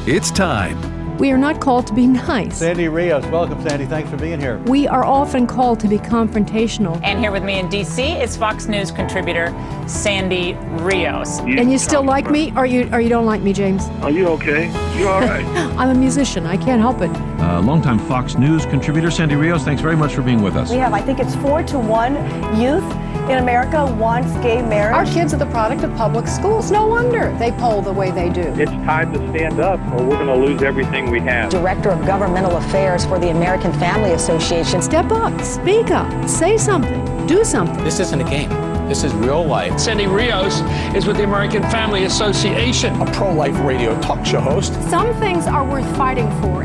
It's time. We are not called to be nice. Sandy Rios, welcome, Sandy. Thanks for being here. We are often called to be confrontational. And here with me in D.C. is Fox News contributor Sandy Rios. And you still like me, or you don't like me, James? Are you okay? You all right? I'm a musician. I can't help it. Longtime Fox News contributor Sandy Rios, thanks very much for being with us. We have, I think it's 4-1 youth in America wants gay marriage. Our kids are the product of public schools. No wonder they poll the way they do. It's time to stand up or we're going to lose everything we have. Director of Governmental Affairs for the American Family Association. Step up, speak up, say something, do something. This isn't a game. This is real life. Sandy Rios is with the American Family Association, a pro-life radio talk show host. Some things are worth fighting for.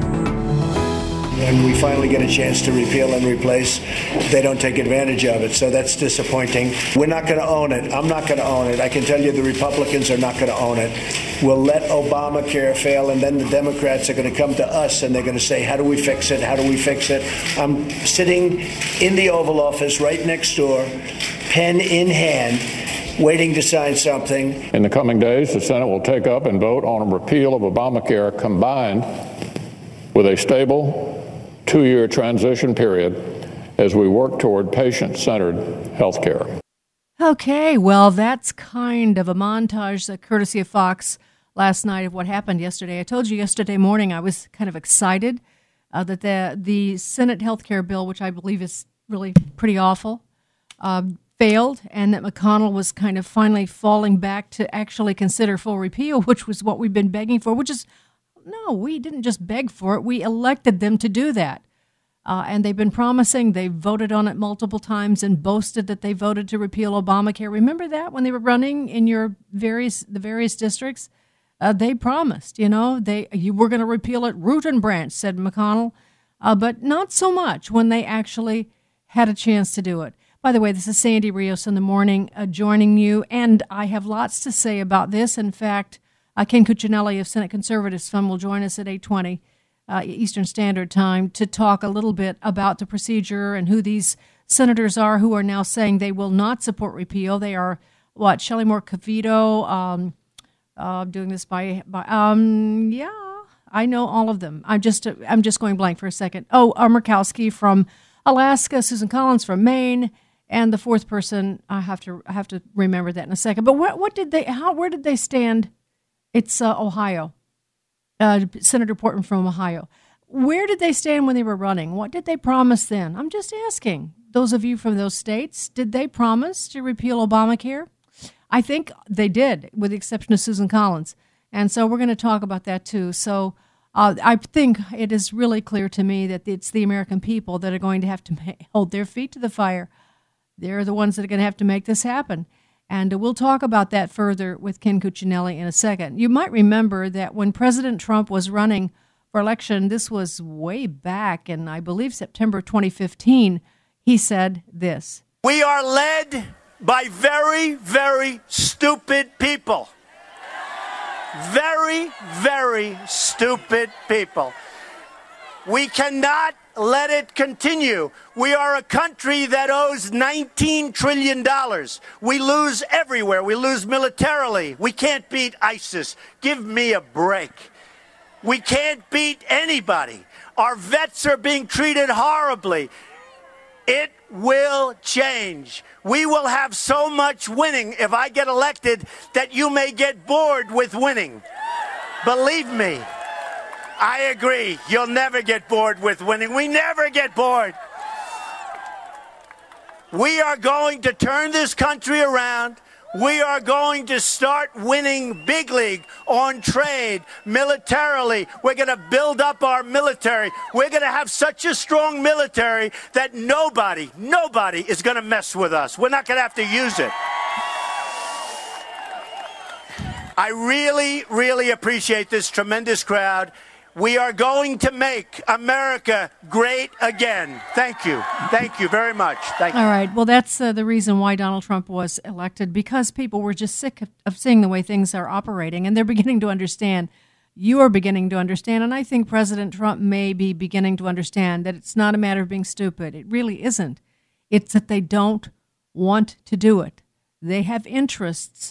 When we finally get a chance to repeal and replace, they don't take advantage of it. So that's disappointing. We're not going to own it. I'm not going to own it. I can tell you the Republicans are not going to own it. We'll let Obamacare fail, and then the Democrats are going to come to us, and they're going to say, how do we fix it? How do we fix it? I'm sitting in the Oval Office right next door, pen in hand, waiting to sign something. In the coming days, the Senate will take up and vote on a repeal of Obamacare combined with a stable 2-year transition period as we work toward patient-centered health care. Okay, well, that's kind of a montage, courtesy of Fox, last night of what happened yesterday. I told you yesterday morning I was kind of excited that the Senate health care bill, which I believe is really pretty awful, failed, and that McConnell was kind of finally falling back to actually consider full repeal, which was what we've been begging for, which is, no, we didn't just beg for it. We elected them to do that. And they've been promising. They voted on it multiple times and boasted that they voted to repeal Obamacare. Remember that when they were running in the various districts? They promised, you were going to repeal it root and branch, said McConnell. But not so much when they actually had a chance to do it. By the way, this is Sandy Rios in the morning joining you, and I have lots to say about this. In fact, Ken Cuccinelli of Senate Conservatives Fund will join us at 8:20 Eastern Standard Time to talk a little bit about the procedure and who these senators are who are now saying they will not support repeal. They are, Shelley Moore Capito, doing this by I know all of them. I'm just going blank for a second. Oh, Murkowski from Alaska, Susan Collins from Maine, and the fourth person, I have to remember that in a second. But where did they stand? It's Ohio. Senator Portman from Ohio. Where did they stand when they were running? What did they promise then? I'm just asking. Those of you from those states, did they promise to repeal Obamacare? I think they did, with the exception of Susan Collins. And so we're going to talk about that too. So I think it is really clear to me that it's the American people that are going to have to hold their feet to the fire. They're the ones that are going to have to make this happen. And we'll talk about that further with Ken Cuccinelli in a second. You might remember that when President Trump was running for election, this was way back in, I believe, September 2015, he said this. We are led by very, very stupid people. Very, very stupid people. We cannot let it continue. We are a country that owes $19 trillion. We lose everywhere. We lose militarily. We can't beat ISIS. Give me a break. We can't beat anybody. Our vets are being treated horribly. It will change. We will have so much winning if I get elected that you may get bored with winning. Believe me. I agree. You'll never get bored with winning. We never get bored. We are going to turn this country around. We are going to start winning big league on trade, militarily. We're going to build up our military. We're going to have such a strong military that nobody is going to mess with us. We're not going to have to use it. I really, really appreciate this tremendous crowd. We are going to make America great again. Thank you. Thank you very much. Thank you. All right. Well, that's the reason why Donald Trump was elected, because people were just sick of seeing the way things are operating, and they're beginning to understand. You are beginning to understand, and I think President Trump may be beginning to understand that it's not a matter of being stupid. It really isn't. It's that they don't want to do it. They have interests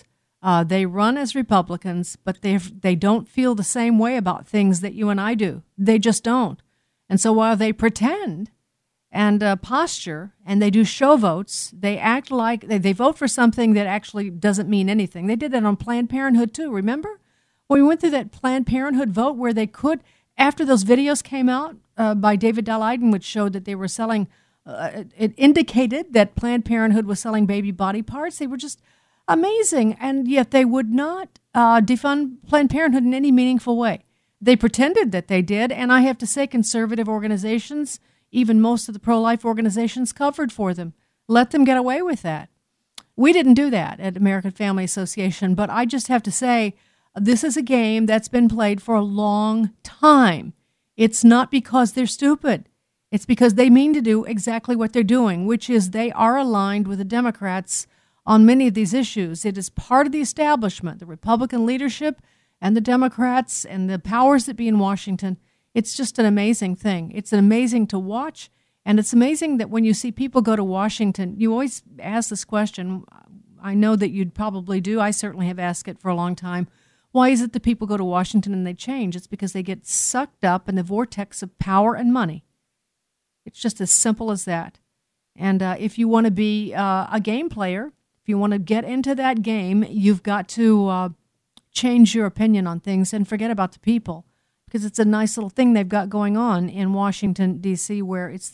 They run as Republicans, but they don't feel the same way about things that you and I do. They just don't. And so while they pretend and posture and they do show votes, they act like they vote for something that actually doesn't mean anything. They did that on Planned Parenthood too, remember? When we went through that Planned Parenthood vote where they could, after those videos came out by David Daleiden, which showed that they were selling, it indicated that Planned Parenthood was selling baby body parts. They were just amazing, and yet they would not defund Planned Parenthood in any meaningful way. They pretended that they did, and I have to say conservative organizations, even most of the pro-life organizations, covered for them. Let them get away with that. We didn't do that at American Family Association, but I just have to say this is a game that's been played for a long time. It's not because they're stupid. It's because they mean to do exactly what they're doing, which is they are aligned with the Democrats on many of these issues. It is part of the establishment, the Republican leadership and the Democrats and the powers that be in Washington. It's just an amazing thing. It's amazing to watch, and it's amazing that when you see people go to Washington, you always ask this question. I know that you'd probably do. I certainly have asked it for a long time. Why is it that people go to Washington and they change? It's because they get sucked up in the vortex of power and money. It's just as simple as that. And if you want to be a game player, if you want to get into that game, you've got to change your opinion on things and forget about the people, because it's a nice little thing they've got going on in Washington, D.C., where it's,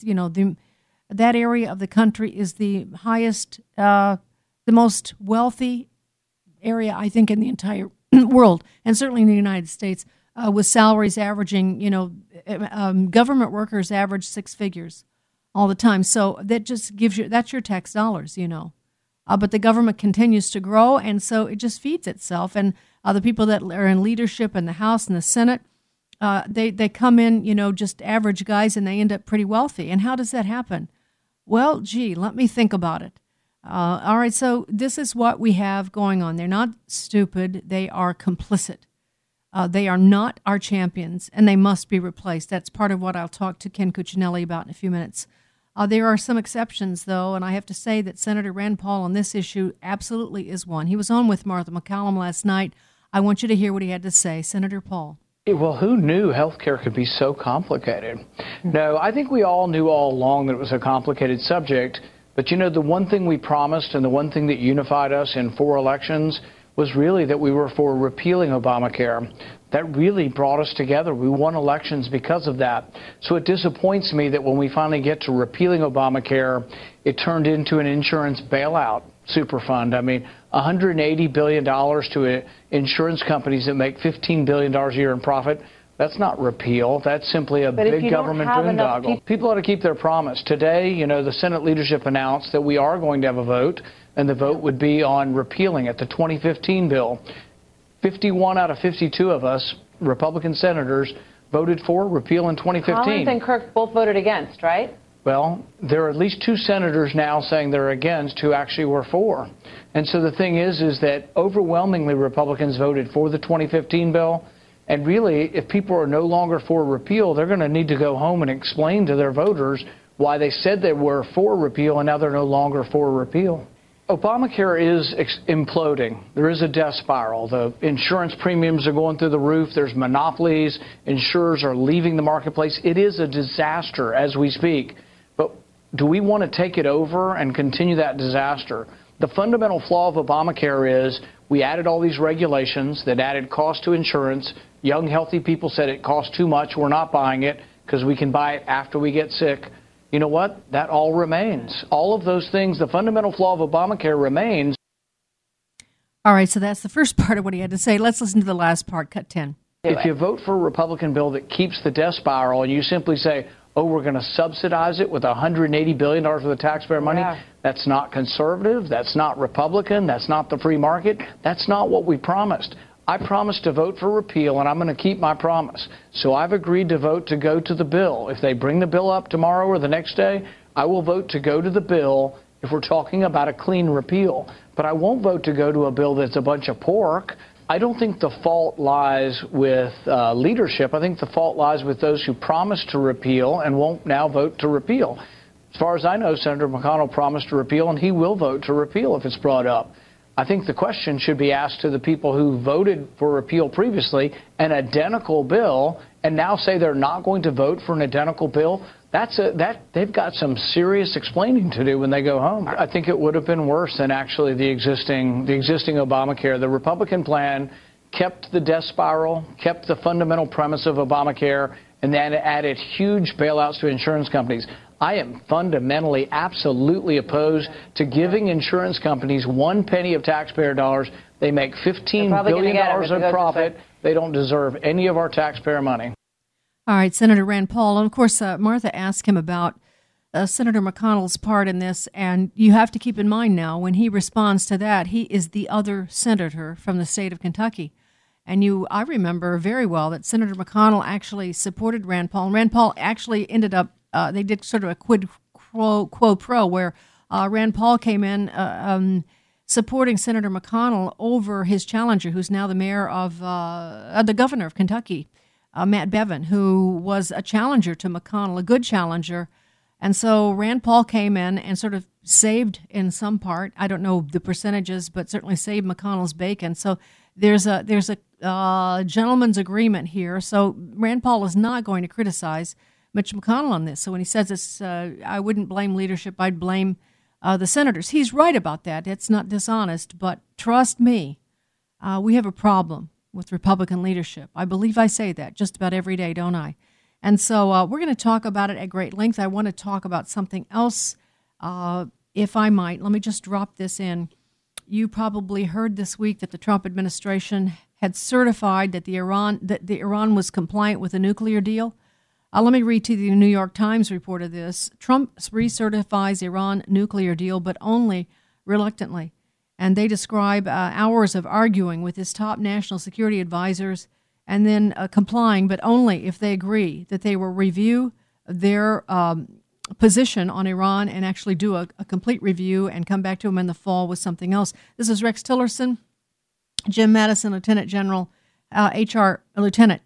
that area of the country is the highest, the most wealthy area, I think, in the entire world, and certainly in the United States, with salaries averaging, government workers average six figures all the time. So that just gives you, that's your tax dollars, But the government continues to grow, and so it just feeds itself. And the people that are in leadership in the House and the Senate, they come in, just average guys, and they end up pretty wealthy. And how does that happen? Well, let me think about it. All right, so this is what we have going on. They're not stupid. They are complicit. They are not our champions, and they must be replaced. That's part of what I'll talk to Ken Cuccinelli about in a few minutes. There are some exceptions, though, and I have to say that Senator Rand Paul on this issue absolutely is one. He was on with Martha MacCallum last night. I want you to hear what he had to say. Senator Paul. Well, who knew healthcare could be so complicated? No, I think we all knew all along that it was a complicated subject. But, the one thing we promised and the one thing that unified us in 4 elections was really that we were for repealing Obamacare. That really brought us together. We won elections because of that. So it disappoints me that when we finally get to repealing Obamacare, it turned into an insurance bailout superfund. I mean, $180 billion to insurance companies that make $15 billion a year in profit. That's not repeal. That's simply a big government boondoggle. People ought to keep their promise. Today, the Senate leadership announced that we are going to have a vote, and the vote would be on repealing it, the 2015 bill. 51 out of 52 of us, Republican senators, voted for repeal in 2015. Collins and Kirk both voted against, right? Well, there are at least 2 senators now saying they're against who actually were for. And so the thing is that overwhelmingly Republicans voted for the 2015 bill. And really, if people are no longer for repeal, they're going to need to go home and explain to their voters why they said they were for repeal and now they're no longer for repeal. Obamacare is imploding. There is a death spiral. The insurance premiums are going through the roof. There's monopolies. Insurers are leaving the marketplace. It is a disaster as we speak. But do we want to take it over and continue that disaster? The fundamental flaw of Obamacare is we added all these regulations that added cost to insurance. Young, healthy people said it cost too much. We're not buying it because we can buy it after we get sick. You know what? That all remains. All of those things, the fundamental flaw of Obamacare remains. All right, so that's the first part of what he had to say. Let's listen to the last part, cut 10. If you vote for a Republican bill that keeps the death spiral and you simply say, we're going to subsidize it with $180 billion worth of taxpayer money, that's not conservative, that's not Republican, that's not the free market, that's not what we promised. I promised to vote for repeal, and I'm going to keep my promise. So I've agreed to vote to go to the bill. If they bring the bill up tomorrow or the next day, I will vote to go to the bill if we're talking about a clean repeal. But I won't vote to go to a bill that's a bunch of pork. I don't think the fault lies with leadership. I think the fault lies with those who promised to repeal and won't now vote to repeal. As far as I know, Senator McConnell promised to repeal, and he will vote to repeal if it's brought up. I think the question should be asked to the people who voted for repeal previously, an identical bill, and now say they're not going to vote for an identical bill. They've got some serious explaining to do when they go home. I think it would have been worse than actually the existing Obamacare. The Republican plan kept the death spiral, kept the fundamental premise of Obamacare, and then added huge bailouts to insurance companies. I am fundamentally, absolutely opposed to giving insurance companies 1 penny of taxpayer dollars. They make $15 billion of profit. They don't deserve any of our taxpayer money. All right, Senator Rand Paul. And, of course, Martha asked him about Senator McConnell's part in this, and you have to keep in mind now, when he responds to that, he is the other senator from the state of Kentucky. And I remember very well that Senator McConnell actually supported Rand Paul. And Rand Paul actually ended up, they did sort of a quid quo pro, where Rand Paul came in supporting Senator McConnell over his challenger, who's now the mayor of, the governor of Kentucky, Matt Bevin, who was a challenger to McConnell, a good challenger. And so Rand Paul came in and sort of saved, in some part, I don't know the percentages, but certainly saved McConnell's bacon. So there's a gentleman's agreement here. So Rand Paul is not going to criticize Mitch McConnell on this. So when he says this, I wouldn't blame leadership, I'd blame the senators. He's right about that. It's not dishonest, but trust me, we have a problem with Republican leadership. I believe I say that just about every day, don't I? And so we're going to talk about it at great length. I want to talk about something else, if I might. Let me just drop this in. You probably heard this week that the Trump administration had certified that Iran was compliant with a nuclear deal. Let me read to you the New York Times report of this. Trump recertifies Iran nuclear deal, but only reluctantly. And they describe hours of arguing with his top national security advisors and then complying, but only if they agree that they will review their position on Iran and actually do a complete review and come back to him in the fall with something else. This is Rex Tillerson, Jim Madison, Lieutenant General, Lieutenant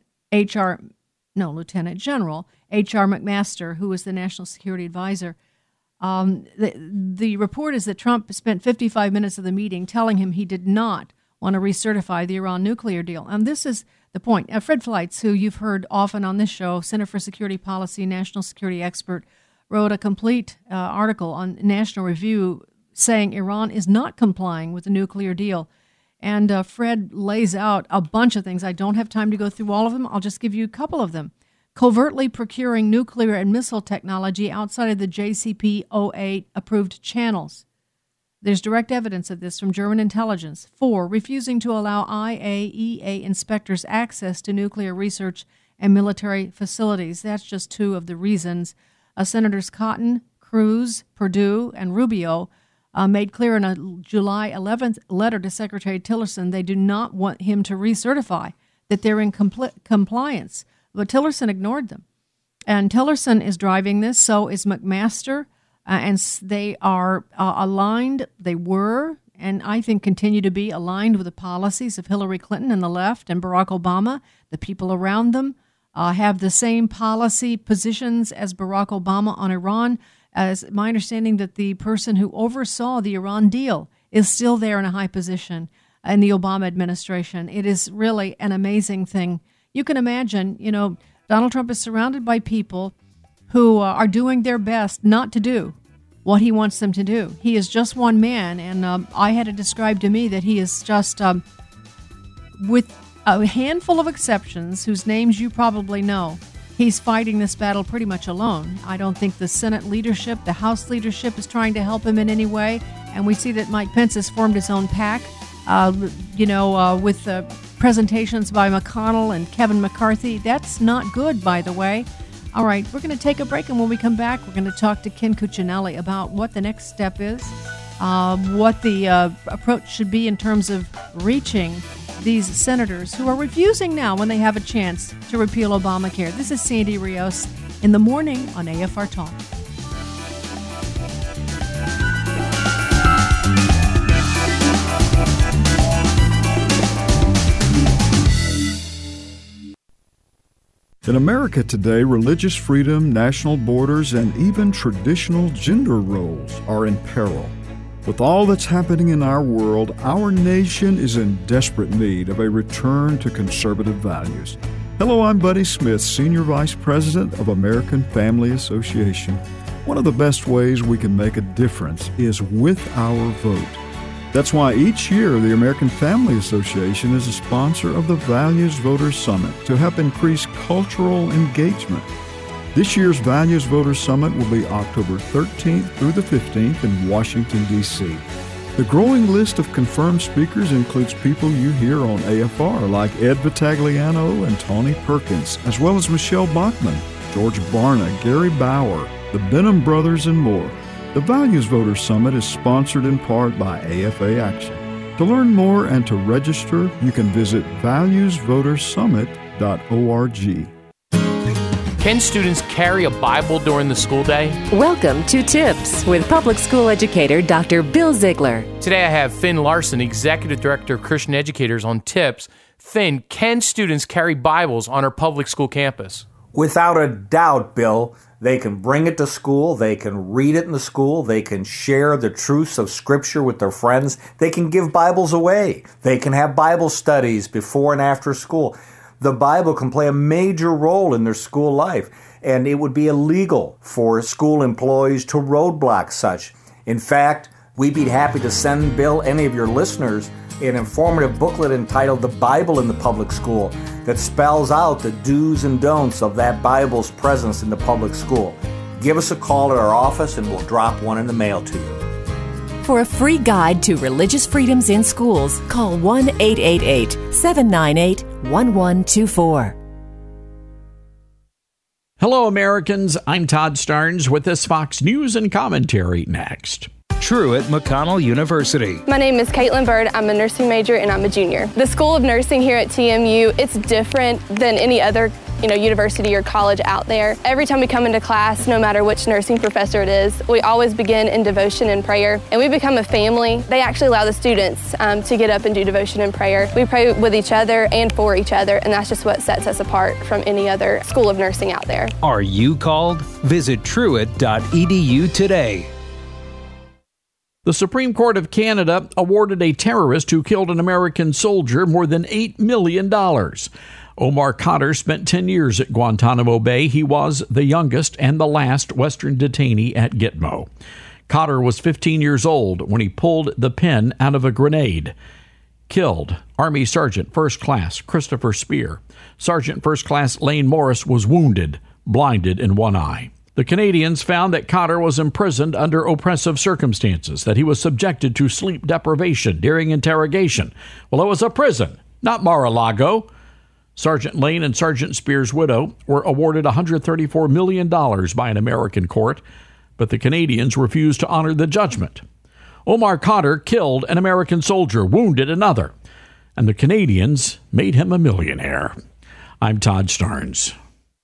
General H.R. McMaster, who is the National Security Advisor. The report is that Trump spent 55 minutes of the meeting telling him he did not want to recertify the Iran nuclear deal. And this is the point. Fred Fleitz, who you've heard often on this show, Center for Security Policy, national security expert, wrote a complete article on National Review saying Iran is not complying with the nuclear deal. And Fred lays out a bunch of things. I don't have time to go through all of them. I'll just give you a couple of them. Covertly procuring nuclear and missile technology outside of the JCPOA approved channels. There's direct evidence of this from German intelligence. 4, refusing to allow IAEA inspectors access to nuclear research and military facilities. That's just 2 of the reasons. Senators Cotton, Cruz, Perdue, and Rubio made clear in a July 11th letter to Secretary Tillerson they do not want him to recertify, that they're in compliance. But Tillerson ignored them. And Tillerson is driving this, so is McMaster, and they are aligned. They were, and I think continue to be, aligned with the policies of Hillary Clinton and the left and Barack Obama. The people around them have the same policy positions as Barack Obama on Iran. As my understanding that the person who oversaw the Iran deal is still there in a high position in the Obama administration. It is really an amazing thing. You can imagine, Donald Trump is surrounded by people who are doing their best not to do what he wants them to do. He is just one man, and I had it described to me that he is just, with a handful of exceptions, whose names you probably know, he's fighting this battle pretty much alone. I don't think the Senate leadership, the House leadership is trying to help him in any way, and we see that Mike Pence has formed his own PAC, with presentations by McConnell and Kevin McCarthy. That's not good, by the way. All right, we're going to take a break, and when we come back, we're going to talk to Ken Cuccinelli about what the next step is, what the approach should be in terms of reaching these senators who are refusing now when they have a chance to repeal Obamacare. This is Sandy Rios in the morning on AFR Talk. In America today, religious freedom, national borders, and even traditional gender roles are in peril. With all that's happening in our world, our nation is in desperate need of a return to conservative values. Hello, I'm Buddy Smith, Senior Vice President of American Family Association. One of the best ways we can make a difference is with our vote. That's why each year the American Family Association is a sponsor of the Values Voters Summit to help increase cultural engagement. This year's Values Voters Summit will be October 13th through the 15th in Washington, D.C. The growing list of confirmed speakers includes people you hear on AFR like Ed Vitagliano and Tony Perkins, as well as Michelle Bachmann, George Barna, Gary Bauer, the Benham Brothers, and more. The Values Voters Summit is sponsored in part by AFA Action. To learn more and to register, you can visit valuesvotersummit.org. Can students carry a Bible during the school day? Welcome to Tips with public school educator Dr. Bill Ziegler. Today I have Finn Larson, Executive Director of Christian Educators, on Tips. Finn, can students carry Bibles on our public school campus? Without a doubt, Bill. They can bring it to school, they can read it in the school, they can share the truths of Scripture with their friends, they can give Bibles away, they can have Bible studies before and after school. The Bible can play a major role in their school life, and it would be illegal for school employees to roadblock such. In fact, we'd be happy to send, Bill, any of your listeners an informative booklet entitled The Bible in the Public School that spells out the do's and don'ts of that Bible's presence in the public school. Give us a call at our office and we'll drop one in the mail to you. For a free guide to religious freedoms in schools, call 1-888-798-1124. Hello, Americans. I'm Todd Starnes with this Fox News and Commentary next. Truett McConnell University. My name is Caitlin Bird. I'm a nursing major and I'm a junior. The School of Nursing here at TMU, it's different than any other university or college out there. Every time we come into class, no matter which nursing professor it is, we always begin in devotion and prayer, and we become a family. They actually allow the students to get up and do devotion and prayer. We pray with each other and for each other, and that's just what sets us apart from any other school of nursing out there. Are you called? Visit truett.edu today. The Supreme Court of Canada awarded a terrorist who killed an American soldier more than $8 million. Omar Khadr spent 10 years at Guantanamo Bay. He was the youngest and the last Western detainee at Gitmo. Khadr was 15 years old when he pulled the pin out of a grenade. Killed Army Sergeant First Class Christopher Spear. Sergeant First Class Lane Morris was wounded, blinded in one eye. The Canadians found that Khadr was imprisoned under oppressive circumstances, that he was subjected to sleep deprivation during interrogation. Well, it was a prison, not Mar-a-Lago. Sergeant Lane and Sergeant Spear's widow were awarded $134 million by an American court, but the Canadians refused to honor the judgment. Omar Khadr killed an American soldier, wounded another, and the Canadians made him a millionaire. I'm Todd Starnes.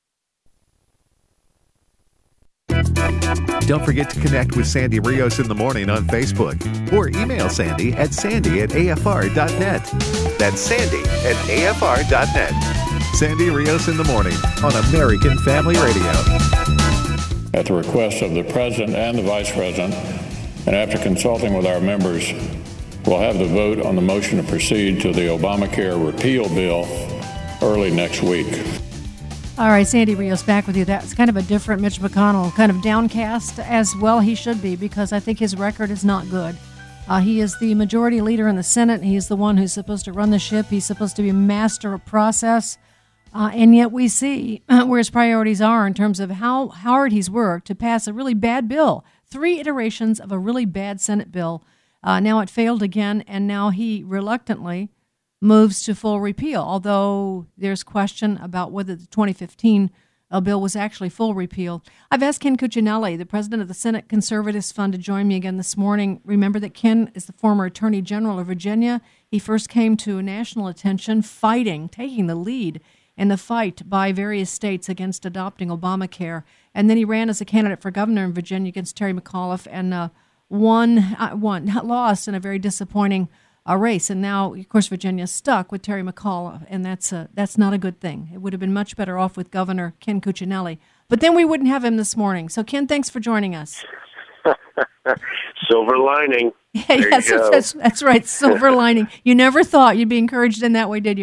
Don't forget to connect with Sandy Rios in the morning on Facebook or email Sandy at sandy@afr.net. That's sandy@afr.net. Sandy Rios in the morning on American Family Radio. At the request of the President and the Vice President, and after consulting with our members, we'll have the vote on the motion to proceed to the Obamacare repeal bill early next week. All right, Sandy Rios back with you. That's kind of a different Mitch McConnell, kind of downcast as well he should be, because I think his record is not good. He is the majority leader in the Senate. He's the one who's supposed to run the ship. He's supposed to be master of process. And yet we see where his priorities are in terms of how hard he's worked to pass a really bad bill. 3 iterations of a really bad Senate bill. Now it failed again, and now he reluctantly moves to full repeal, although there's question about whether the 2015 bill was actually full repeal. I've asked Ken Cuccinelli, the president of the Senate Conservatives Fund, to join me again this morning. Remember that Ken is the former Attorney General of Virginia. He first came to national attention taking the lead in the fight by various states against adopting Obamacare. And then he ran as a candidate for governor in Virginia against Terry McAuliffe and lost in a very disappointing race, and now, of course, Virginia's stuck with Terry McAuliffe, and that's not a good thing. It would have been much better off with Governor Ken Cuccinelli, but then we wouldn't have him this morning. So, Ken, thanks for joining us. Silver lining. Yes, that's right. Silver lining. You never thought you'd be encouraged in that way, did you?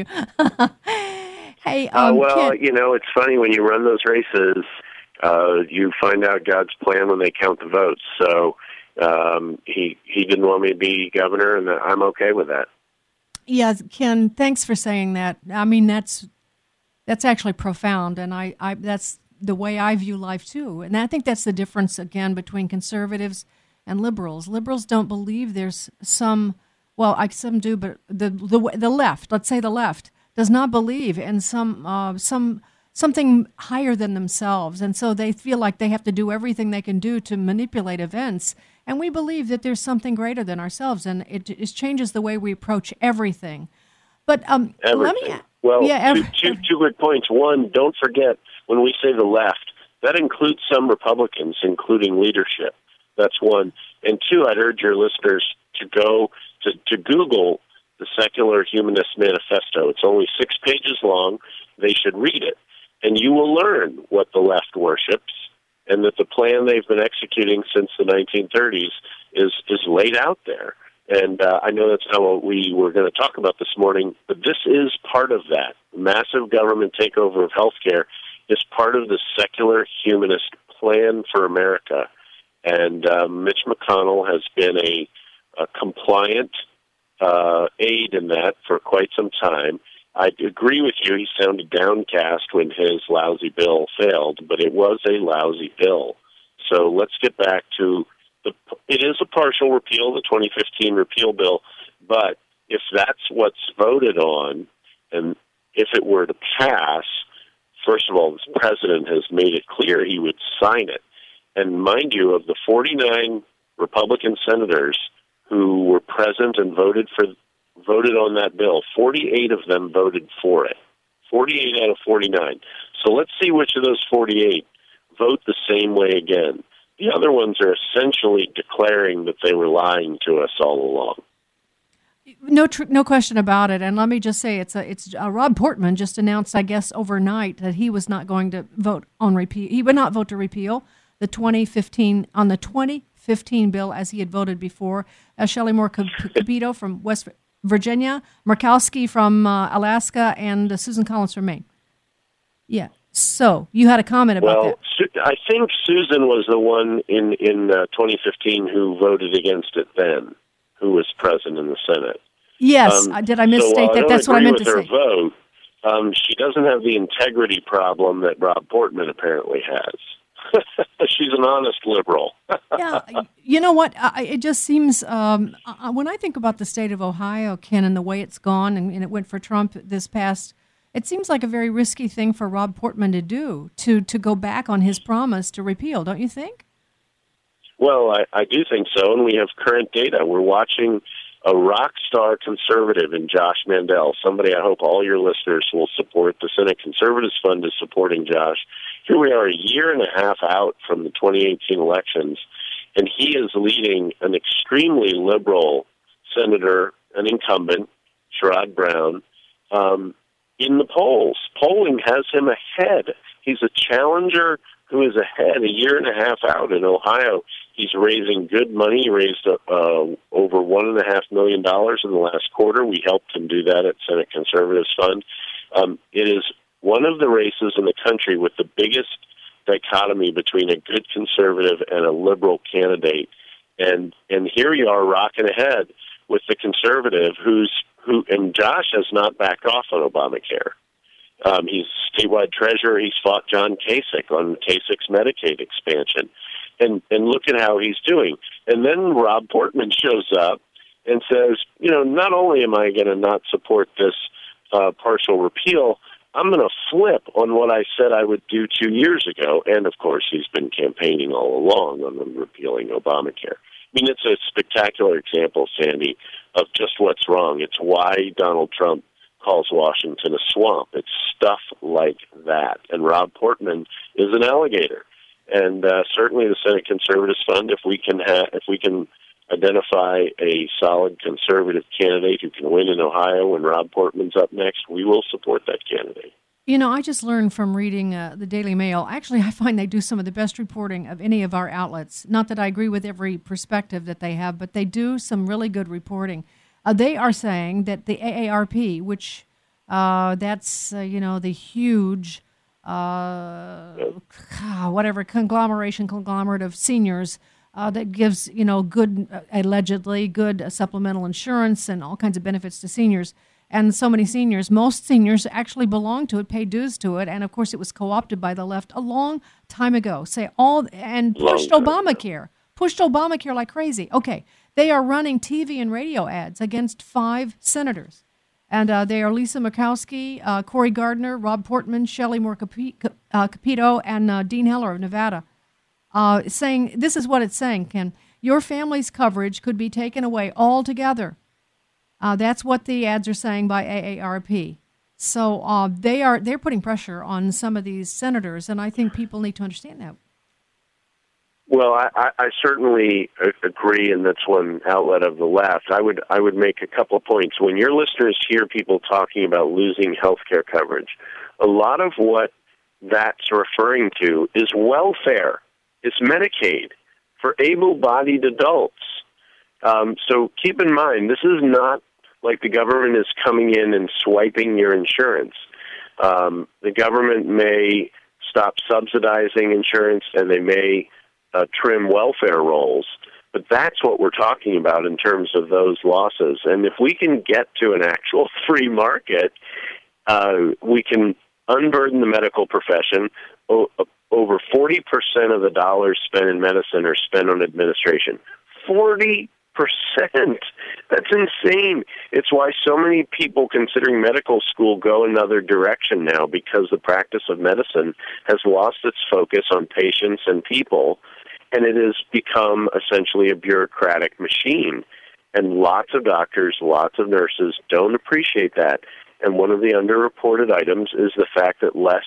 Hey, well, it's funny when you run those races, you find out God's plan when they count the votes. So he didn't want me to be governor, and I'm okay with that. Yeah, Ken, thanks for saying that. I mean, that's actually profound, and I that's the way I view life too. And I think that's the difference again between conservatives and liberals. Liberals don't believe there's some do, but the left, let's say the left, does not believe in something higher than themselves, and so they feel like they have to do everything they can do to manipulate events. And we believe that there's something greater than ourselves, and it changes the way we approach everything. But everything. Two quick points. One, don't forget when we say the left, that includes some Republicans, including leadership. That's one. And two, I'd urge your listeners to go to Google the Secular Humanist Manifesto. It's only 6 pages long. They should read it. And you will learn what the left worships, and that the plan they've been executing since the 1930s is laid out there. And I know that's not what we were going to talk about this morning, but this is part of that. Massive government takeover of healthcare is part of the secular humanist plan for America. And Mitch McConnell has been a compliant aide in that for quite some time. I agree with you. He sounded downcast when his lousy bill failed, but it was a lousy bill. So let's get back to it is a partial repeal, the 2015 repeal bill, but if that's what's voted on, and if it were to pass, first of all, the president has made it clear he would sign it. And mind you, of the 49 Republican senators who were present and voted on that bill, 48 of them voted for it. 48 out of 49. So let's see which of those 48 vote the same way again. The other ones are essentially declaring that they were lying to us all along. No question about it. And let me just say, it's Rob Portman just announced, I guess, overnight that he was not going to vote on repeal. He would not vote to repeal the 2015 bill as he had voted before. Shelley Moore Capito from West Virginia, Murkowski from Alaska, and Susan Collins from Maine. Yeah. So you had a comment about that. Well, I think Susan was the one in 2015 who voted against it then, who was present in the Senate. Yes. Did I misstate that? That's what I meant to say. Vote, she doesn't have the integrity problem that Rob Portman apparently has. She's an honest liberal. Yeah, you know what? It just seems, when I think about the state of Ohio, Ken, and the way it's gone, and it went for Trump this past, it seems like a very risky thing for Rob Portman to do, to go back on his promise to repeal, don't you think? Well, I do think so, and we have current data. We're watching a rock star conservative in Josh Mandel, somebody I hope all your listeners will support. The Senate Conservatives Fund is supporting Josh. Here we are a year and a half out from the 2018 elections, and he is leading an extremely liberal senator, an incumbent, Sherrod Brown, in the polls. Polling has him ahead. He's a challenger who is ahead a year and a half out in Ohio. He's raising good money. He raised over $1.5 million in the last quarter. We helped him do that at Senate Conservatives Fund. It is one of the races in the country with the biggest dichotomy between a good conservative and a liberal candidate. And here you are rocking ahead with the conservative and Josh has not backed off on Obamacare. He's statewide treasurer. He's fought John Kasich on Kasich's Medicaid expansion. And look at how he's doing. And then Rob Portman shows up and says, not only am I going to not support this partial repeal, I'm going to flip on what I said I would do 2 years ago. And, of course, he's been campaigning all along on repealing Obamacare. I mean, it's a spectacular example, Sandy, of just what's wrong. It's why Donald Trump calls Washington a swamp. It's stuff like that. And Rob Portman is an alligator. And certainly the Senate Conservatives Fund, if we can identify a solid conservative candidate who can win in Ohio when Rob Portman's up next, we will support that candidate. You know, I just learned from reading the Daily Mail. Actually, I find they do some of the best reporting of any of our outlets. Not that I agree with every perspective that they have, but they do some really good reporting. They are saying that the AARP, which that's, the huge, conglomerate of seniors that gives, good, allegedly good supplemental insurance and all kinds of benefits to seniors. And so many seniors, most seniors actually belong to it, pay dues to it, and of course it was co-opted by the left a long time ago. Pushed Obamacare like crazy. Okay, they are running TV and radio ads against 5 senators, and they are Lisa Murkowski, Cory Gardner, Rob Portman, Shelley Moore Capito, and Dean Heller of Nevada, saying this is what it's saying, Ken. Your family's coverage could be taken away altogether. That's what the ads are saying by AARP. So they're putting pressure on some of these senators, and I think people need to understand that. Well, I certainly agree, and that's one outlet of the left. I would make a couple of points. When your listeners hear people talking about losing health care coverage, a lot of what that's referring to is welfare. It's Medicaid for able-bodied adults. So keep in mind, this is not like the government is coming in and swiping your insurance. The government may stop subsidizing insurance, and they may trim welfare rolls, but that's what we're talking about in terms of those losses. And if we can get to an actual free market, we can unburden the medical profession. Over 40% of the dollars spent in medicine are spent on administration. 40%. That's insane. It's why so many people considering medical school go another direction now, because the practice of medicine has lost its focus on patients and people, and it has become essentially a bureaucratic machine. And lots of doctors, lots of nurses don't appreciate that. And one of the underreported items is the fact that less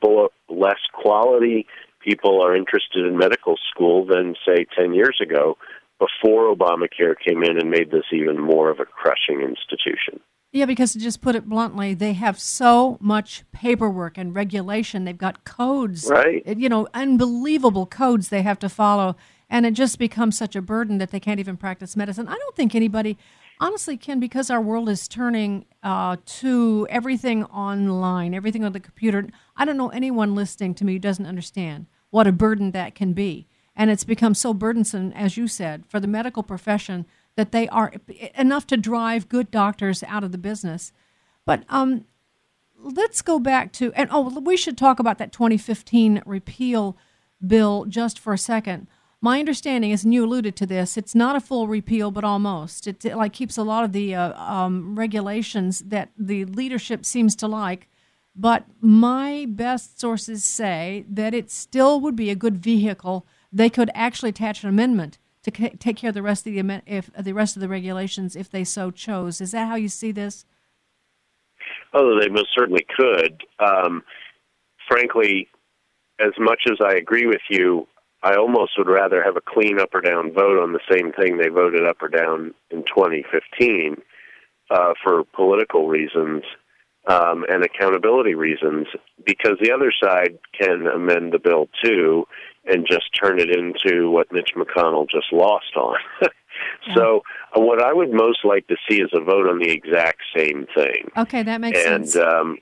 quality people are interested in medical school than, say, 10 years ago, before Obamacare came in and made this even more of a crushing institution. Yeah, because to just put it bluntly, they have so much paperwork and regulation. They've got codes, right? Unbelievable codes they have to follow, and it just becomes such a burden that they can't even practice medicine. I don't think anybody, honestly, Ken, because our world is turning to everything online, everything on the computer, I don't know anyone listening to me who doesn't understand what a burden that can be. And it's become so burdensome, as you said, for the medical profession that they are enough to drive good doctors out of the business. But let's go back to, we should talk about that 2015 repeal bill just for a second. My understanding is, and you alluded to this, it's not a full repeal, but almost. It keeps a lot of the regulations that the leadership seems to like. But my best sources say that it still would be a good vehicle. They could actually attach an amendment to take care of the rest of the regulations if they so chose. Is that how you see this? Oh, they most certainly could. Frankly, as much as I agree with you, I almost would rather have a clean up or down vote on the same thing they voted up or down in 2015 for political reasons and accountability reasons, because the other side can amend the bill too and just turn it into what Mitch McConnell just lost on. So what I would most like to see is a vote on the exact same thing. Okay, that makes sense. And,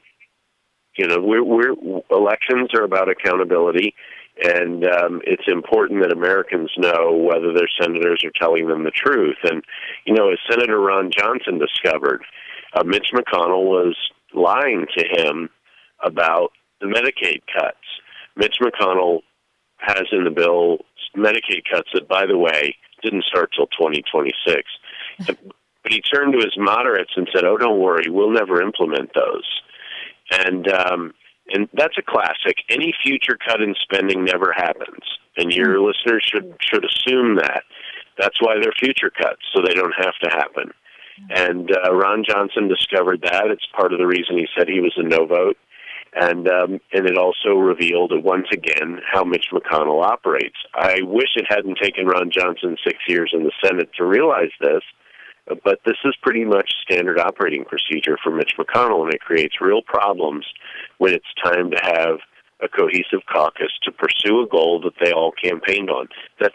elections are about accountability, and it's important that Americans know whether their senators are telling them the truth. And, as Senator Ron Johnson discovered, Mitch McConnell was lying to him about the Medicaid cuts. Mitch McConnell has in the bill Medicaid cuts that, by the way, didn't start till 2026. But he turned to his moderates and said, "Oh, don't worry, we'll never implement those." And that's a classic. Any future cut in spending never happens, and your listeners should assume that. That's why they're future cuts, so they don't have to happen. And Ron Johnson discovered that. It's part of the reason he said he was a no vote. And it also revealed once again how Mitch McConnell operates. I wish it hadn't taken Ron Johnson 6 years in the Senate to realize this, But this is pretty much standard operating procedure for Mitch McConnell, and it creates real problems when it's time to have a cohesive caucus to pursue a goal that they all campaigned on,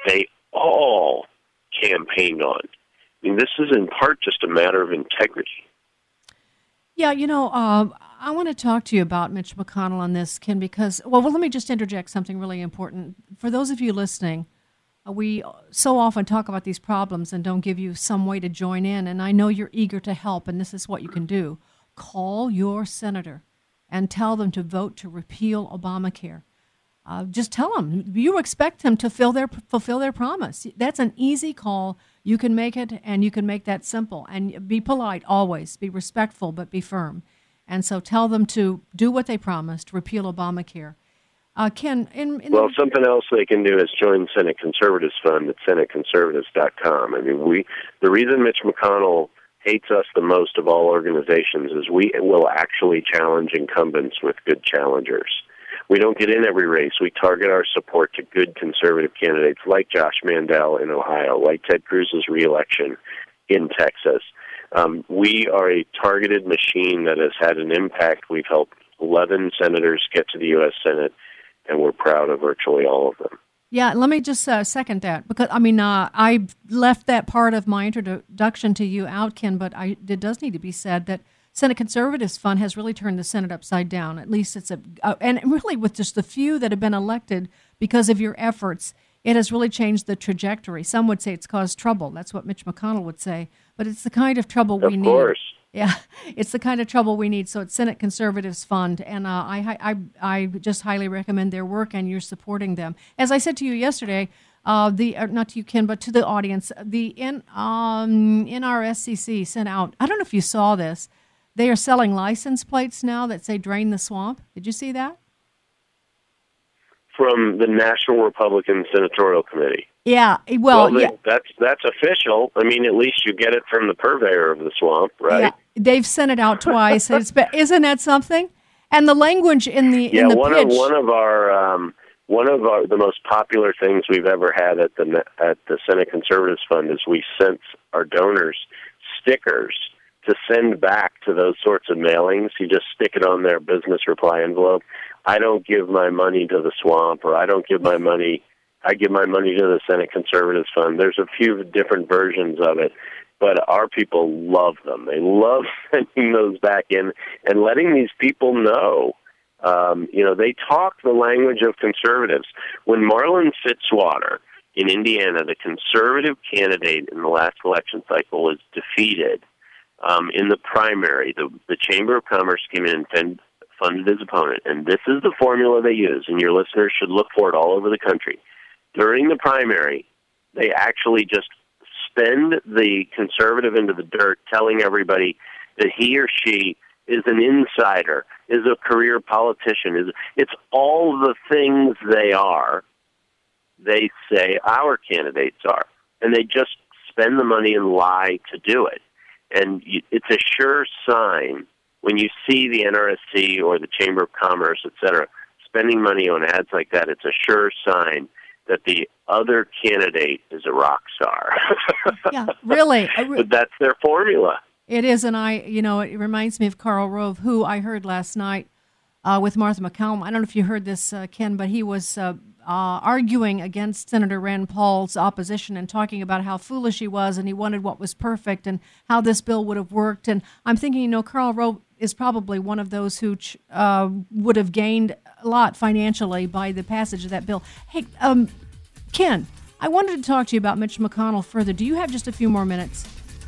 I mean, this is in part just a matter of integrity. Yeah, I want to talk to you about Mitch McConnell on this, Ken, because, well, let me just interject something really important. For those of you listening, we so often talk about these problems and don't give you some way to join in, and I know you're eager to help, and this is what you can do. Call your senator and tell them to vote to repeal Obamacare. Just tell them. You expect them to fulfill their promise. That's an easy call. You can make it, and you can make that simple. And be polite always. Be respectful, but be firm. And so tell them to do what they promised, repeal Obamacare. Ken, something else they can do is join Senate Conservatives Fund at SenateConservatives.com. I mean, the reason Mitch McConnell hates us the most of all organizations is we will actually challenge incumbents with good challengers. We don't get in every race. We target our support to good conservative candidates like Josh Mandel in Ohio, like Ted Cruz's reelection in Texas. We are a targeted machine that has had an impact. We've helped 11 senators get to the U.S. Senate, and we're proud of virtually all of them. Yeah, let me just second that, because, I left that part of my introduction to you out, Ken, but it does need to be said that Senate Conservatives Fund has really turned the Senate upside down. At least it's and really with just the few that have been elected because of your efforts, it has really changed the trajectory. Some would say it's caused trouble. That's what Mitch McConnell would say. But it's the kind of trouble we need. Of course. Yeah, it's the kind of trouble we need. So it's Senate Conservatives Fund, and I just highly recommend their work, and you're supporting them. As I said to you yesterday, not to you, Ken, but to the audience, the NRSCC sent out, I don't know if you saw this, they are selling license plates now that say "Drain the Swamp." Did you see that? From the National Republican Senatorial Committee. Yeah, that's official. I mean, at least you get it from the purveyor of the swamp, right? Yeah, they've sent it out twice. Isn't that something? And the language in the pitch. One of the most popular things we've ever had at the Senate Conservatives Fund is we sent our donors stickers to send back to those sorts of mailings. You just stick it on their business reply envelope. I don't give my money to the swamp, or I don't give my money. I give my money to the Senate Conservatives Fund. There's a few different versions of it, but our people love them. They love sending those back in and letting these people know. They talk the language of conservatives. When Marlin Fitzwater in Indiana, the conservative candidate in the last election cycle, was defeated in the primary, the Chamber of Commerce came in and funded his opponent. And this is the formula they use, and your listeners should look for it all over the country. During the primary, they actually just spend the conservative into the dirt, telling everybody that he or she is an insider, is a career politician. It's all the things they are, they say our candidates are. And they just spend the money and lie to do it. And it's a sure sign when you see the NRSC or the Chamber of Commerce, et cetera, spending money on ads like that. It's a sure sign that the other candidate is a rock star. Yeah, really. But that's their formula. It is, and it reminds me of Karl Rove, who I heard last night with Martha MacCallum. I don't know if you heard this, Ken, but he was arguing against Senator Rand Paul's opposition and talking about how foolish he was, and he wanted what was perfect and how this bill would have worked. And I'm thinking, Karl Rove is probably one of those who would have gained a lot financially by the passage of that bill. Hey, Ken, I wanted to talk to you about Mitch McConnell further. Do you have just a few more minutes?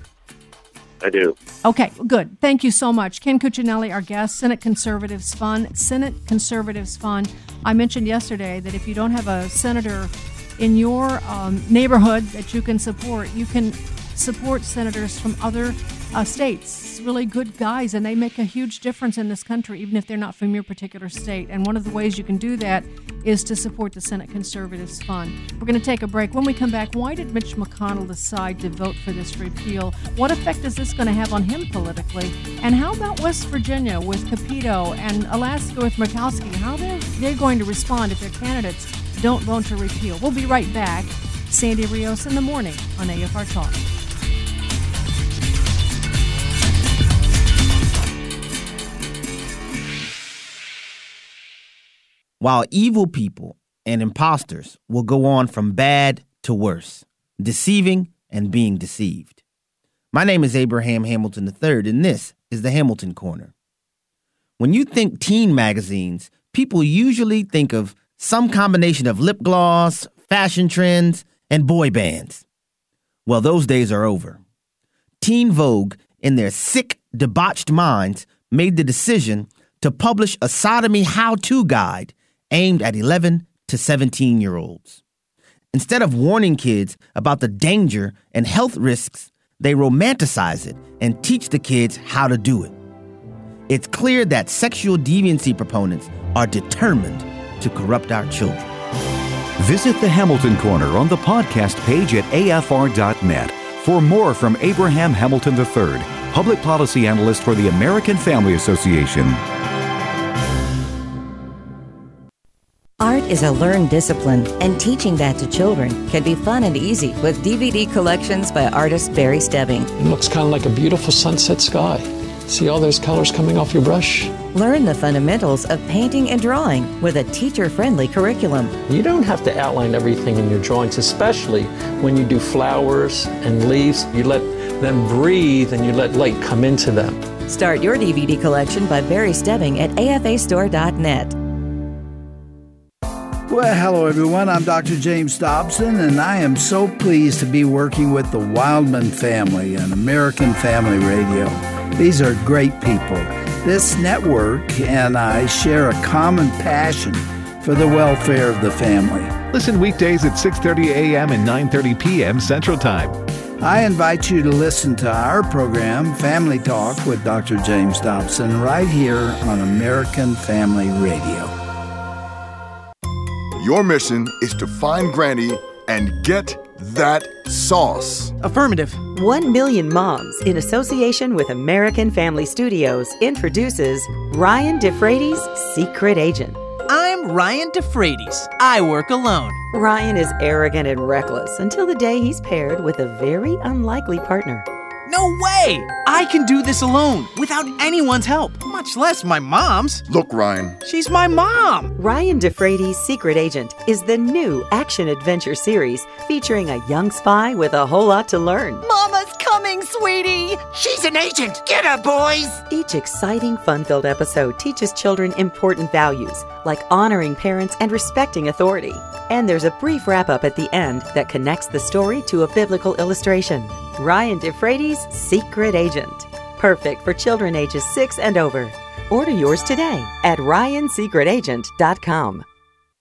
I do. Okay, good. Thank you so much. Ken Cuccinelli, our guest, Senate Conservatives Fund. Senate Conservatives Fund. I mentioned yesterday that if you don't have a senator in your neighborhood that you can support senators from other states. Really good guys, and they make a huge difference in this country, even if they're not from your particular state. And one of the ways you can do that is to support the Senate Conservatives Fund. We're going to take a break. When we come back, why did Mitch McConnell decide to vote for this repeal? What effect is this going to have on him politically? And how about West Virginia with Capito and Alaska with Murkowski? How they're going to respond if their candidates don't vote to repeal? We'll be right back. Sandy Rios in the morning on AFR Talk. while evil people and imposters will go on from bad to worse, deceiving and being deceived. My name is Abraham Hamilton III, and this is the Hamilton Corner. When you think teen magazines, people usually think of some combination of lip gloss, fashion trends, and boy bands. Well, those days are over. Teen Vogue, in their sick, debauched minds, made the decision to publish a sodomy how-to guide aimed at 11 to 17-year-olds. Instead of warning kids about the danger and health risks, they romanticize it and teach the kids how to do it. It's clear that sexual deviancy proponents are determined to corrupt our children. Visit the Hamilton Corner on the podcast page at afr.net for more from Abraham Hamilton III, public policy analyst for the American Family Association. Art is a learned discipline, and teaching that to children can be fun and easy with DVD collections by artist Barry Stebbing. It looks kind of like a beautiful sunset sky. See all those colors coming off your brush? Learn the fundamentals of painting and drawing with a teacher-friendly curriculum. You don't have to outline everything in your drawings, especially when you do flowers and leaves. You let them breathe and you let light come into them. Start your DVD collection by Barry Stebbing at afastore.net. Well, hello everyone. I'm Dr. James Dobson, and I am so pleased to be working with the Wildman family on American Family Radio. These are great people. This network and I share a common passion for the welfare of the family. Listen weekdays at 6:30 a.m. and 9:30 p.m. Central Time. I invite you to listen to our program, Family Talk with Dr. James Dobson, right here on American Family Radio. Your mission is to find Granny and get that sauce. Affirmative. 1 Million Moms, in association with American Family Studios, introduces Ryan DeFreitas' Secret Agent. I'm Ryan DeFreitas. I work alone. Ryan is arrogant and reckless until the day he's paired with a very unlikely partner. No way! I can do this alone, without anyone's help, much less my mom's. Look, Ryan. She's my mom! Ryan DeFreitas' Secret Agent is the new action-adventure series featuring a young spy with a whole lot to learn. Mama's coming, sweetie! She's an agent! Get her, boys! Each exciting, fun-filled episode teaches children important values, like honoring parents and respecting authority. And there's a brief wrap-up at the end that connects the story to a biblical illustration. Ryan DeFreitas' Secret Agent. Perfect for children ages 6 and over. Order yours today at ryansecretagent.com.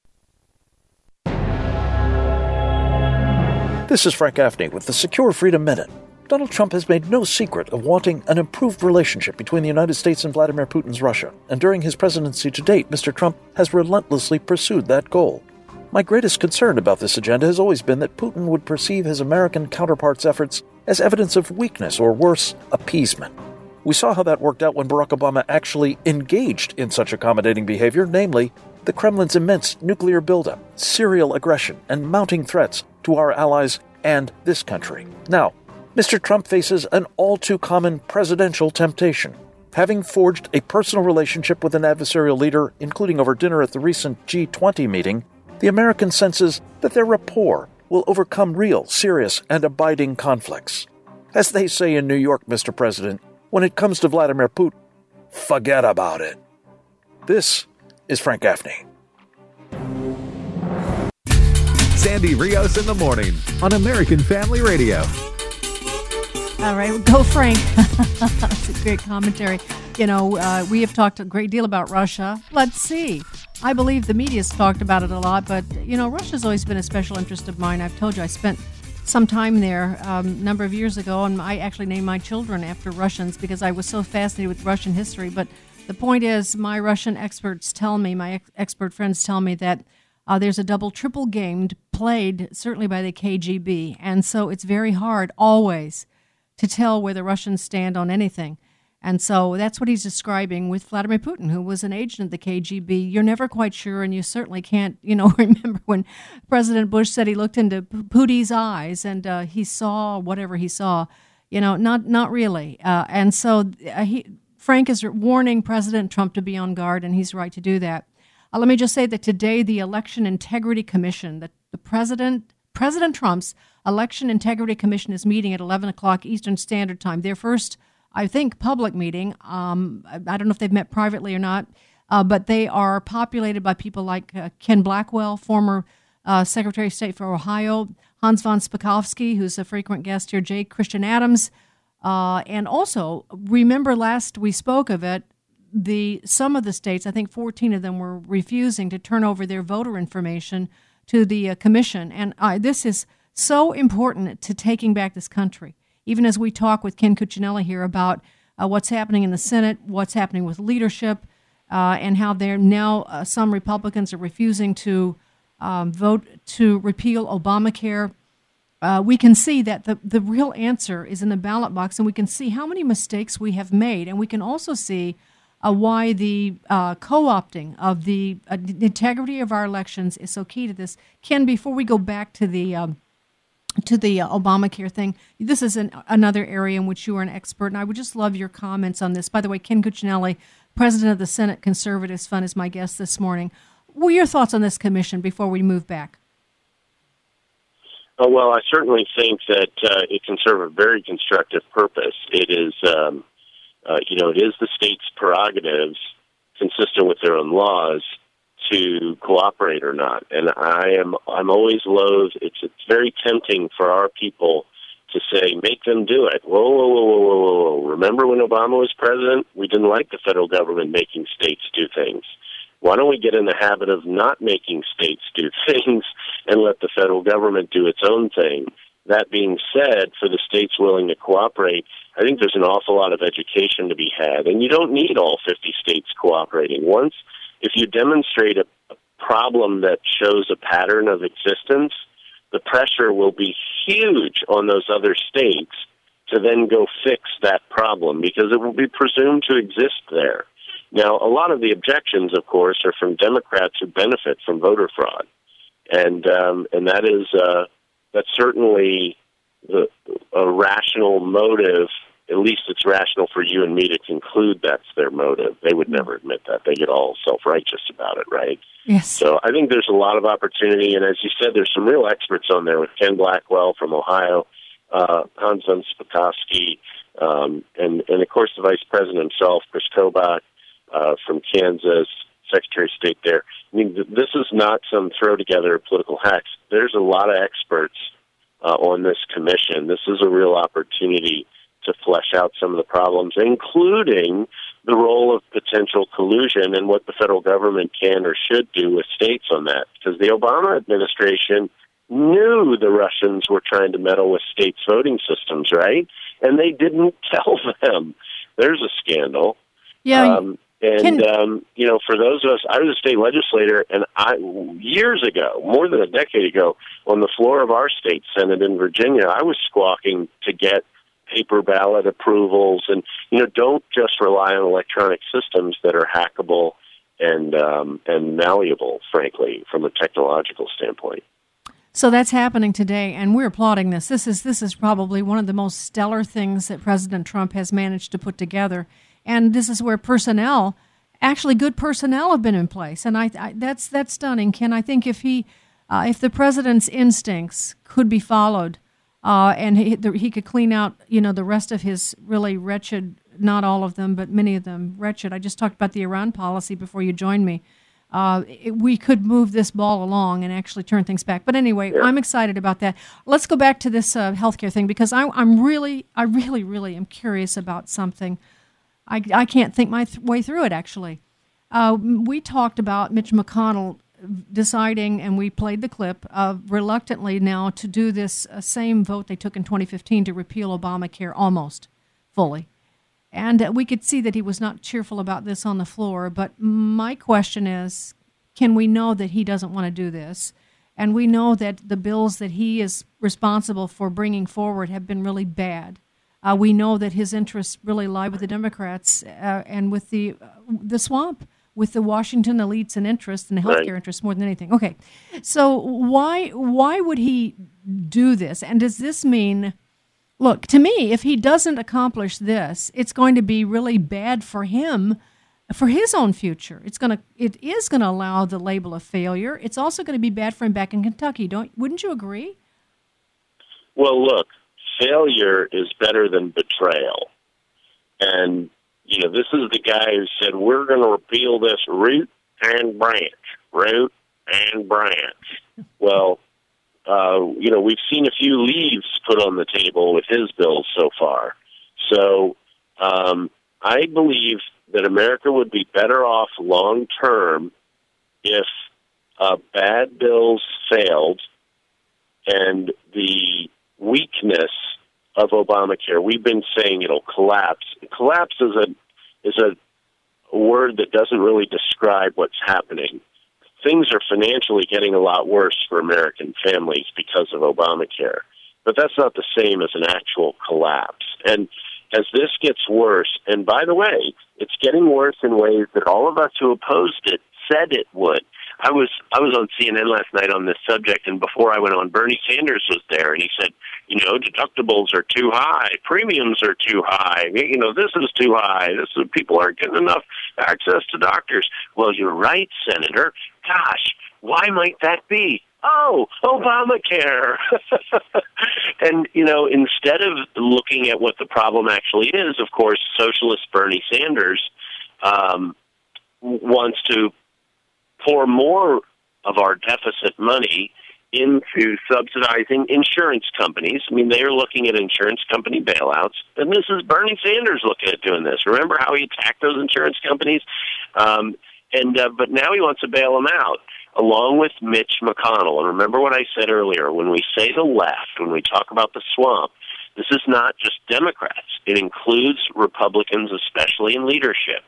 This is Frank Gaffney with the Secure Freedom Minute. Donald Trump has made no secret of wanting an improved relationship between the United States and Vladimir Putin's Russia, and during his presidency to date, Mr. Trump has relentlessly pursued that goal. My greatest concern about this agenda has always been that Putin would perceive his American counterpart's efforts as evidence of weakness or worse, appeasement. We saw how that worked out when Barack Obama actually engaged in such accommodating behavior, namely the Kremlin's immense nuclear buildup, serial aggression, and mounting threats to our allies and this country. Now, Mr. Trump faces an all-too-common presidential temptation. Having forged a personal relationship with an adversarial leader, including over dinner at the recent G20 meeting, the American senses that their rapport will overcome real, serious, and abiding conflicts. As they say in New York, Mr. President, when it comes to Vladimir Putin, forget about it. This is Frank Gaffney. Sandy Rios in the morning on American Family Radio. All right, go Frank. That's a great commentary. You know, we have talked a great deal about Russia. Let's see. I believe the media's talked about it a lot, but, you know, Russia's always been a special interest of mine. I've told you I spent some time there a number of years ago, and I actually named my children after Russians because I was so fascinated with Russian history. But the point is, my Russian experts tell me, my expert friends tell me that there's a double, triple game played, certainly by the KGB, and so it's very hard always to tell where the Russians stand on anything. And so that's what he's describing with Vladimir Putin, who was an agent of the KGB. You're never quite sure, and you certainly can't, remember when President Bush said he looked into Putin's eyes and he saw whatever he saw. Not really. And so Frank is warning President Trump to be on guard, and he's right to do that. Let me just say that today the Election Integrity Commission, the President Trump's Election Integrity Commission is meeting at 11 o'clock Eastern Standard Time. Their first, I think, public meeting. I don't know if they've met privately or not, but they are populated by people like Ken Blackwell, former Secretary of State for Ohio, Hans von Spakovsky, who's a frequent guest here, J. Christian Adams, and also, remember last we spoke of it, some of the states, I think 14 of them, were refusing to turn over their voter information to the commission. And this is so important to taking back this country. Even as we talk with Ken Cuccinelli here about what's happening in the Senate, what's happening with leadership, and how they're now, some Republicans are refusing to vote to repeal Obamacare. We can see that the real answer is in the ballot box, and we can see how many mistakes we have made. And we can also see why the co-opting of the integrity of our elections is so key to this. Ken, before we go back to the Obamacare thing, this is another area in which you are an expert, and I would just love your comments on this. By the way, Ken Cuccinelli, president of the Senate Conservatives Fund, is my guest this morning. What are your thoughts on this commission before we move back? Oh, well, I certainly think that it can serve a very constructive purpose. It is, it is the state's prerogatives, consistent with their own laws, to cooperate or not. And I'm always loath. It's very tempting for our people to say, make them do it. Whoa. Remember when Obama was president? We didn't like the federal government making states do things. Why don't we get in the habit of not making states do things and let the federal government do its own thing? That being said, for the states willing to cooperate, I think there's an awful lot of education to be had. And you don't need all 50 states cooperating. If you demonstrate a problem that shows a pattern of existence, the pressure will be huge on those other states to then go fix that problem because it will be presumed to exist there. Now, a lot of the objections, of course, are from Democrats who benefit from voter fraud, and that's certainly a rational motive. At least it's rational for you and me to conclude that's their motive. They would never admit that. They get all self-righteous about it, right? Yes. So I think there's a lot of opportunity, and as you said, there's some real experts on there with Ken Blackwell from Ohio, Hans von Spakovsky, and of course the Vice President himself, Chris Kobach, from Kansas, Secretary of State there. I mean, this is not some throw-together of political hacks. There's a lot of experts on this commission. This is a real opportunity to flesh out some of the problems, including the role of potential collusion and what the federal government can or should do with states on that. Because the Obama administration knew the Russians were trying to meddle with states' voting systems, right? And they didn't tell them. There's a scandal. Yeah. For those of us, I was a state legislator, and years ago, more than a decade ago, on the floor of our state Senate in Virginia, I was squawking to get paper ballot approvals, and don't just rely on electronic systems that are hackable and malleable, frankly, from a technological standpoint. So that's happening today, and we're applauding this. This is probably one of the most stellar things that President Trump has managed to put together. And this is where good personnel have been in place, and that's stunning, Ken. I think if the president's instincts could be followed, and he could clean out, the rest of his really wretched, not all of them, but many of them wretched. I just talked about the Iran policy before you joined me. We could move this ball along and actually turn things back. But anyway, I'm excited about that. Let's go back to this healthcare thing because I really am curious about something. I can't think my way through it, actually. We talked about Mitch McConnell deciding, and we played the clip, reluctantly now to do this same vote they took in 2015 to repeal Obamacare almost fully. And we could see that he was not cheerful about this on the floor. But my question is, can we know that he doesn't want to do this? And we know that the bills that he is responsible for bringing forward have been really bad. We know that his interests really lie with the Democrats and with the swamp, with the Washington elites and interests and the healthcare interests more than anything. Okay, so why would he do this? And does this mean, look, to me, if he doesn't accomplish this, it's going to be really bad for him for his own future. It is gonna allow the label of failure. It's also going to be bad for him back in Kentucky. Wouldn't you agree? Well, look, failure is better than betrayal. And, this is the guy who said, we're going to repeal this root and branch. Well, we've seen a few leaves put on the table with his bills so far. So I believe that America would be better off long-term if bad bills failed and the weakness of Obamacare. We've been saying it'll collapse. Collapse is a word that doesn't really describe what's happening. Things are financially getting a lot worse for American families because of Obamacare. But that's not the same as an actual collapse. And as this gets worse, and by the way, it's getting worse in ways that all of us who opposed it said it would. I was on CNN last night on this subject, and before I went on, Bernie Sanders was there, and he said, deductibles are too high, premiums are too high, this is too high, people aren't getting enough access to doctors. Well, you're right, Senator. Gosh, why might that be? Oh, Obamacare. And, instead of looking at what the problem actually is, of course, socialist Bernie Sanders wants to pour more of our deficit money into subsidizing insurance companies. I mean, they're looking at insurance company bailouts, and this is Bernie Sanders looking at doing this. Remember how he attacked those insurance companies? But now he wants to bail them out, along with Mitch McConnell. And remember what I said earlier, when we say the left, when we talk about the swamp, this is not just Democrats. It includes Republicans, especially in leadership.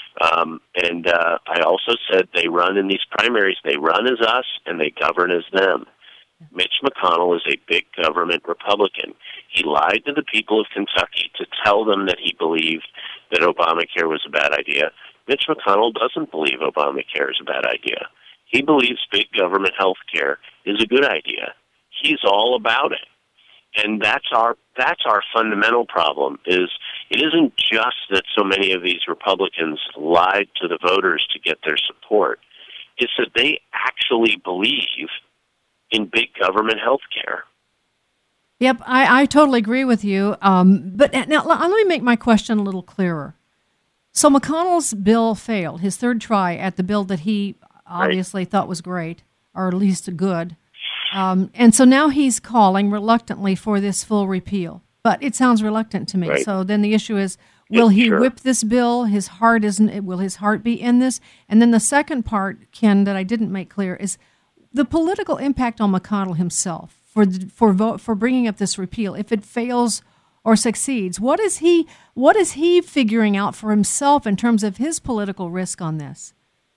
I also said they run in these primaries. They run as us, and they govern as them. Mitch McConnell is a big government Republican. He lied to the people of Kentucky to tell them that he believed that Obamacare was a bad idea. Mitch McConnell doesn't believe Obamacare is a bad idea. He believes big government health care is a good idea. He's all about it. And that's our fundamental problem. It isn't just that so many of these Republicans lied to the voters to get their support. It's that they actually believe in big government health care. Yep, I totally agree with you. But now let me make my question a little clearer. So McConnell's bill failed, his third try at the bill that he obviously thought was great, or at least good. And so now he's calling reluctantly for this full repeal. But it sounds reluctant to me. Right. So then the issue is, will he whip this bill? Will his heart be in this? And then the second part, Ken, that I didn't make clear is the political impact on McConnell himself for bringing up this repeal. If it fails or succeeds, what is he figuring out for himself in terms of his political risk on this?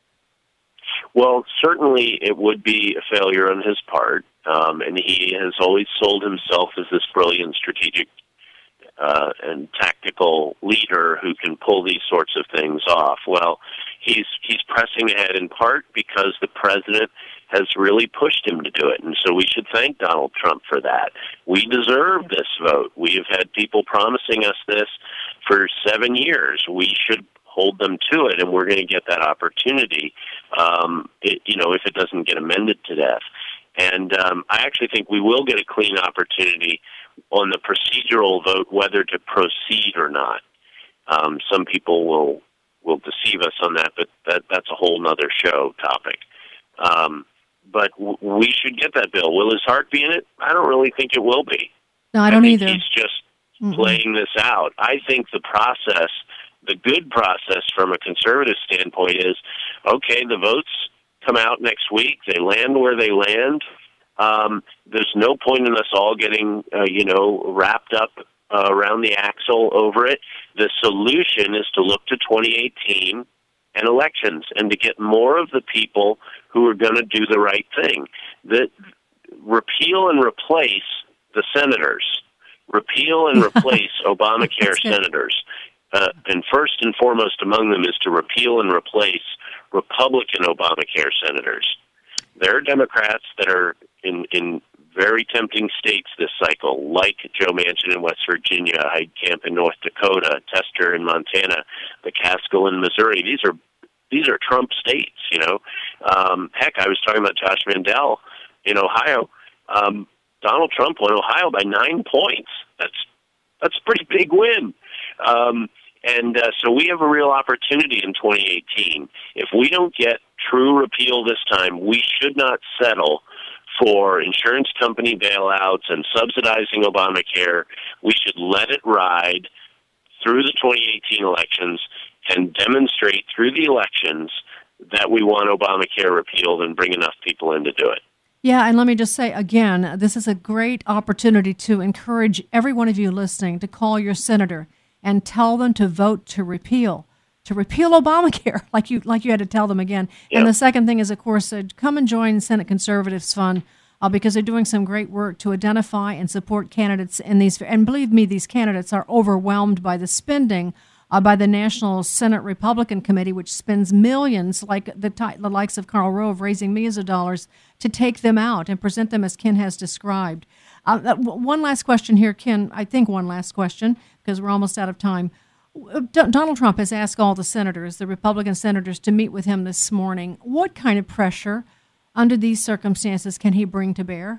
Well, certainly it would be a failure on his part, and he has always sold himself as this brilliant strategic and tactical leader who can pull these sorts of things off. Well, he's pressing ahead in part because the president has really pushed him to do it, and so we should thank Donald Trump for that. We deserve this vote. We have had people promising us this for 7 years. We should hold them to it, and we're going to get that opportunity, if it doesn't get amended to death. And I actually think we will get a clean opportunity on the procedural vote, whether to proceed or not. Some people will deceive us on that, but that's a whole other show topic. But we should get that bill. Will his heart be in it? I don't really think it will be. No, I don't either. He's just playing this out. I think the process, the good process from a conservative standpoint is, okay, the votes come out next week. They land where they land. There's no point in us all getting, wrapped up around the axle over it. The solution is to look to 2018 and elections and to get more of the people who are going to do the right thing. Repeal and replace the senators. Repeal and replace Obamacare senators. And first and foremost among them is to repeal and replace Republican Obamacare senators. There are Democrats that are in very tempting states this cycle, like Joe Manchin in West Virginia, Heidkamp in North Dakota, Tester in Montana, the Catskill in Missouri. These are Trump states, you know. Heck, I was talking about Josh Mandel in Ohio. Donald Trump won Ohio by 9 points. That's a pretty big win. So we have a real opportunity in 2018. If we don't get true repeal this time, we should not settle for insurance company bailouts and subsidizing Obamacare. We should let it ride through the 2018 elections and demonstrate through the elections that we want Obamacare repealed and bring enough people in to do it. Yeah, and let me just say again, this is a great opportunity to encourage every one of you listening to call your senator and tell them to vote to repeal Obamacare, like you had to tell them again. Yep. And the second thing is, of course, come and join Senate Conservatives Fund because they're doing some great work to identify and support candidates in these. And believe me, these candidates are overwhelmed by the spending by the National Senate Republican Committee, which spends millions, like the likes of Karl Rove, raising millions of dollars to take them out and present them as Ken has described. One last question here, Ken. I think one last question, because we're almost out of time. Donald Trump has asked all the senators, the Republican senators, to meet with him this morning. What kind of pressure, under these circumstances, can he bring to bear?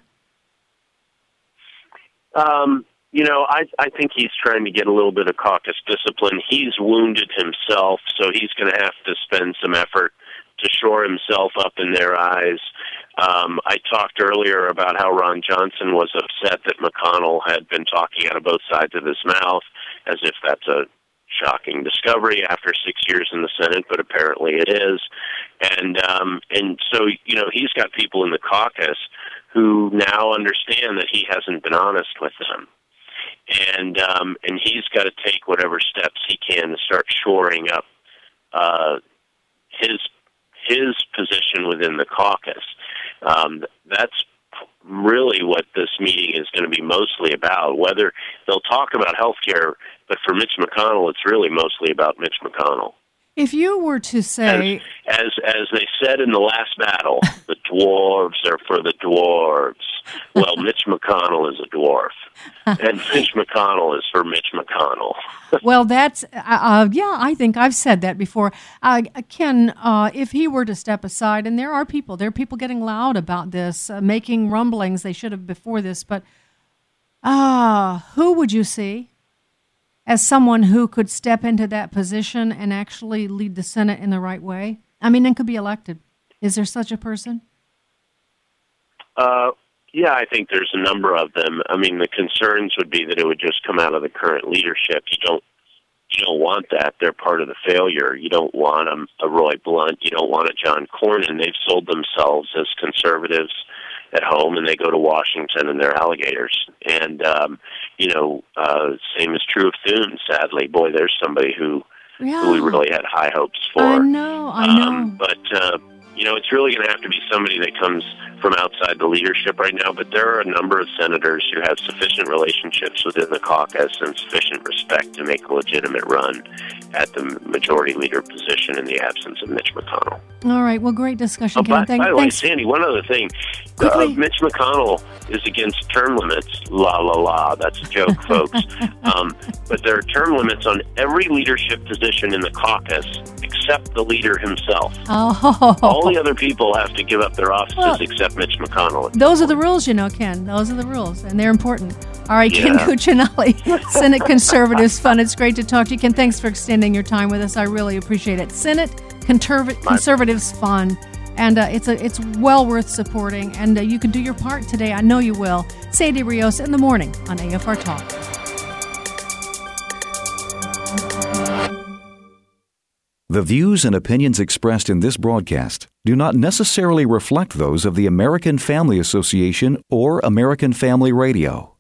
I think he's trying to get a little bit of caucus discipline. He's wounded himself, so he's going to have to spend some effort to shore himself up in their eyes. I talked earlier about how Ron Johnson was upset that McConnell had been talking out of both sides of his mouth, as if that's a shocking discovery after 6 years in the Senate, but apparently it is. And so, he's got people in the caucus who now understand that he hasn't been honest with them. And he's got to take whatever steps he can to start shoring up his position within the caucus. That's really what this meeting is going to be mostly about. Whether they'll talk about health care, but for Mitch McConnell, it's really mostly about Mitch McConnell. If you were to say... As they said in the last battle, the dwarves are for the dwarves. Well, Mitch McConnell is a dwarf. And Mitch McConnell is for Mitch McConnell. Well, that's... I think I've said that before. Ken, if he were to step aside, and there are people getting loud about this, making rumblings, they should have before this, but who would you see as someone who could step into that position and actually lead the Senate in the right way? I mean, and could be elected. Is there such a person? Yeah, I think there's a number of them. I mean, the concerns would be that it would just come out of the current leadership. You don't want that. They're part of the failure. You don't want a Roy Blunt. You don't want a John Cornyn. They've sold themselves as conservatives at home, and they go to Washington and they're alligators. And, same is true of Thune, sadly. Boy, there's somebody who we really had high hopes for. I know. But it's really going to have to be somebody that comes from outside the leadership right now. But there are a number of senators who have sufficient relationships within the caucus and sufficient respect to make a legitimate run at the majority leader position in the absence of Mitch McConnell. All right. Well, great discussion, Ken. By the way, Sandy, one other thing. Mitch McConnell is against term limits. La, la, la. That's a joke, folks. But there are term limits on every leadership position in the caucus except the leader himself. Oh. All the other people have to give up their offices except Mitch McConnell. Those are the rules, Ken. Those are the rules, and they're important. All right, Ken Cuccinelli, Senate Conservatives Fund. It's great to talk to you, Ken. Thanks for extending your time with us. I really appreciate it. Senate Conservatives Fund. And it's well worth supporting, and you can do your part today. I know you will. Sandy Rios in the morning on AFR Talk. The views and opinions expressed in this broadcast do not necessarily reflect those of the American Family Association or American Family Radio.